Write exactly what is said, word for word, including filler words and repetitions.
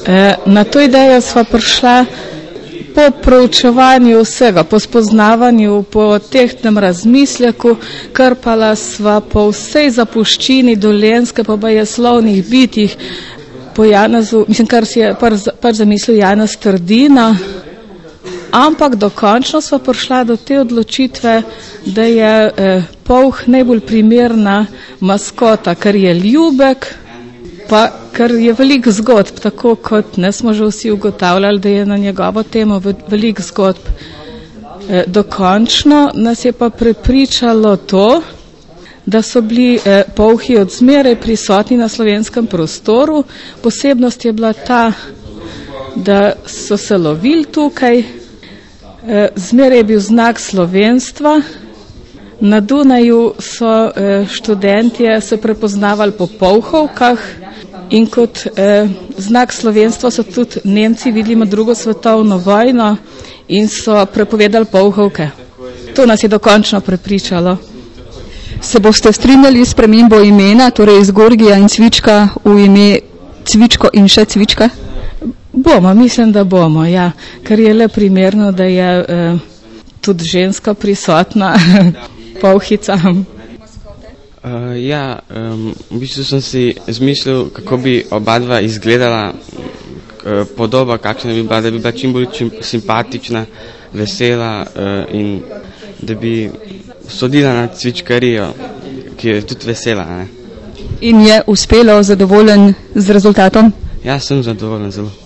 E, na to idejo sva prišla po proučevanju vsega, po spoznavanju, po tehtnem razmisleku, krpala sva po vsej zapuščini Dolenjske, po bajeslovnih bitjih, po Janezu, mislim, kar si je pač par zamislil Janez Trdina, ampak dokončno sva prišla do te odločitve, da je eh, polh najbolj primerna maskota, ker je ljubek, pa ker je veliko zgodb, tako kot ne smo že vsi ugotavljali, da je na njegovo temo veliko zgodb. E, dokončno nas je pa prepričalo to, da so bili e, polhi od zmeraj prisotni na slovenskem prostoru. Posebnost je bila ta, da so se lovili tukaj, e, zmeraj je bil znak slovenstva. Na Dunaju so e, študentje se prepoznavali po polhovkah, in kot eh, znak slovenstva so tudi Nemci videli med drugo svetovno vojno in so prepovedali polhovke. To nas je dokončno prepričalo. Se boste strinjali s spremembo imena, torej iz Gorgija in Cvička v ime Cvičko in še Cvička? Bomo, mislim, da bomo, ja, ker je le primerno, da je eh, tudi ženska prisotna polhica. Uh, ja, um, v bistvu sem si zmislil, kako bi oba dva izgledala, uh, podoba, kakšna bi bila, da bi bila čim bolj čim simpatična, vesela uh, in da bi sodila na cvičkarijo, ki je tudi vesela. Ne? In je uspelo, zadovoljen z rezultatom? Ja, sem zadovoljen zelo.